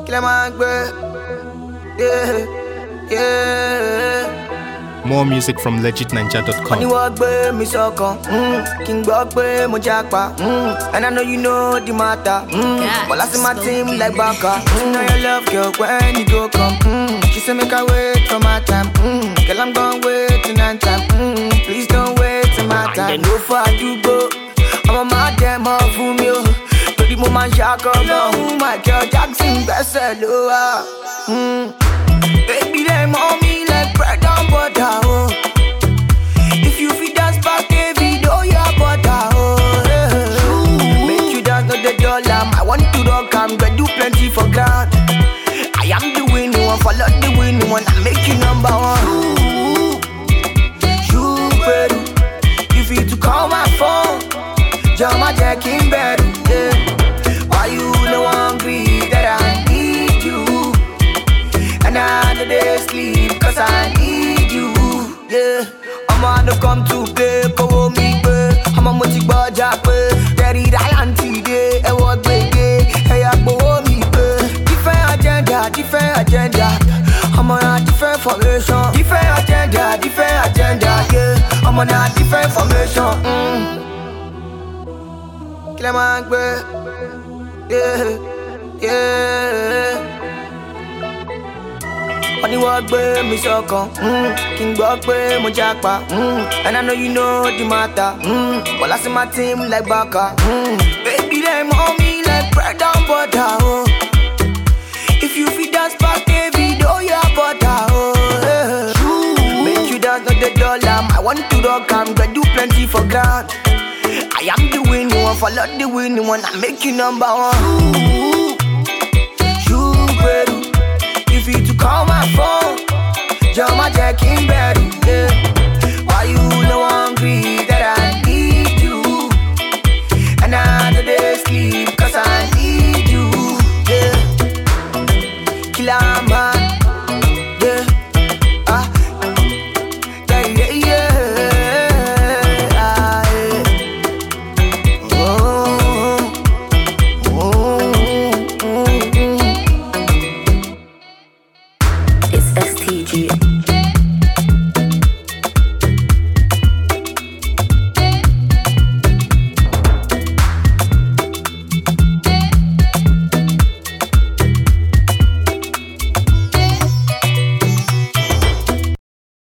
More music from legitninja.com. And I know you know the matter. But I see my team like Baka. Know your love, girl, when you go come. She say make I wait for my time. Girl, I'm gonna wait till 9 time. Please don't wait till my time. They know far you go. I'm a mad them off for me. To the moment shock up. My girl Jackson best hello. Baby, they want me like bread and butter. Oh. If you feed us back, video your butter. Oh. Make you dance not the dollar. I want to rock, I'm gonna do plenty for God. I am the winning one, follow the winning one. I make you number one. You better. You feel to call my phone. Jump my jack in bed. Yeah. Why you no hungry that I need you? And I know they sleep cause I need you. Yeah. I'm on the come to play, go me play. I'm a multi budget play. There is I today, I walk big day. Hey, I go me play. Different agenda. I'm on a different formation. Different agenda, yeah. I'm on a different formation. Kill a man, yeah. Honey walk by me so come, King walk by mo jackpa, and I know you know the matter. Well I see my team like Baka, baby them on me like bread and butter. Oh. If you feed us back, video your butter. Oh. Make you dance not the dollar. I want to rock, I'm gonna do plenty for God. I am the winning one, follow the winning one. I make you number one. You better. You feel to call my phone, jump my jack in bed.